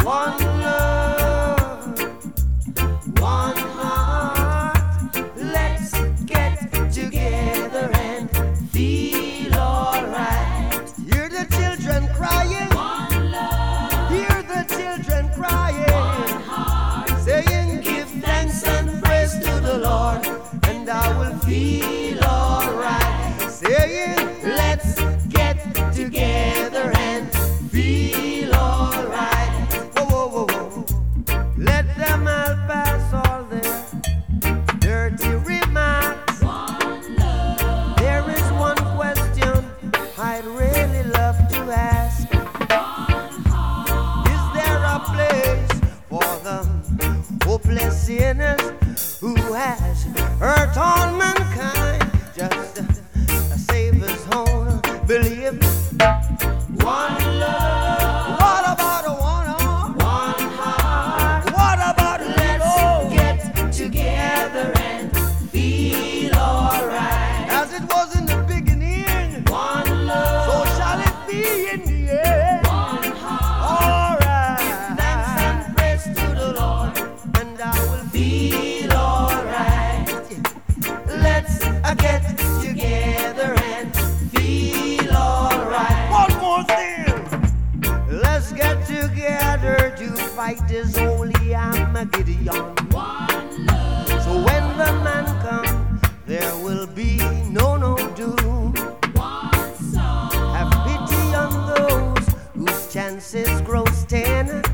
one love, one heart. Let's get together and feel alright. Hear the children crying. One love. Hear the children crying. One heart. Saying, give thanks and praise to the Lord, and I will feel alright. Saying, let's get together and feel alright. Whoa, whoa, whoa, whoa. Let them all pass all their dirty remarks. One love. There is one question I'd really love to ask. One heart. Is there a place for the hopeless sinners who has hurt all mankind? Just a Savior's own belief. One love. What about a one heart? What about let's get together and feel alright? As it was in the beginning, one love. So shall it be in the end. One heart. Alright. Thanks and praise to the Lord, and I will feel alright. Let's get together and feel alright. One more thing. Let's get together to fight this holy Armageddon. One love. So when the man comes, there will be no doom. One song. Have pity on those whose chances grow 10.